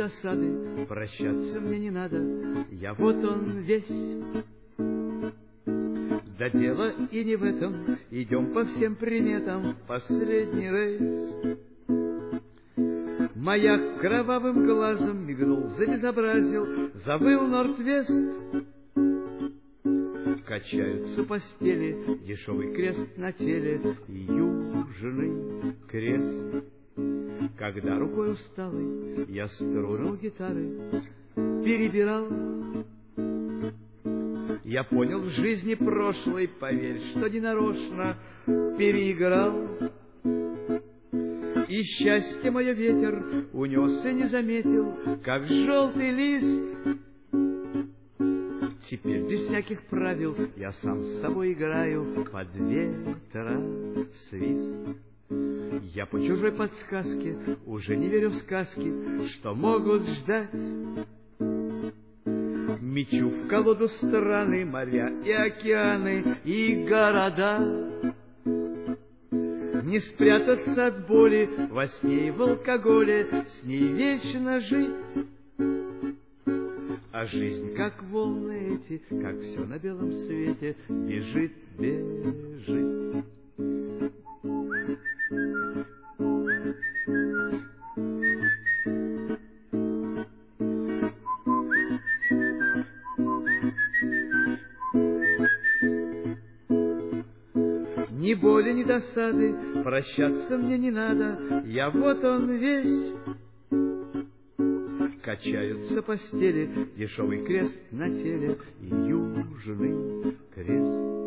досады, прощаться мне не надо, я вот он весь. Да дело и не в этом, идем по всем приметам в последний рейс. Маяк кровавым глазом мигнул, забезобразил, завыл Норд-Вест. Качаются постели, дешевый крест на теле и южный крест. Когда рукой усталой я струны у гитары перебирал, я понял в жизни прошлой, поверь, что ненарочно переиграл. И счастье мое ветер унес и не заметил, как желтый лист. Теперь без всяких правил я сам с собой играю под ветра свист. Я по чужой подсказке уже не верю в сказки, что могут ждать. Мечу в колоду страны, моря и океаны, и города. Не спрятаться от боли во сне и в алкоголе, с ней вечно жить. А жизнь, как волны эти, как все на белом свете, бежит, бежит. Ни боли, ни досады, прощаться мне не надо, я вот он весь. Качаются постели, дешевый крест на теле и южный крест.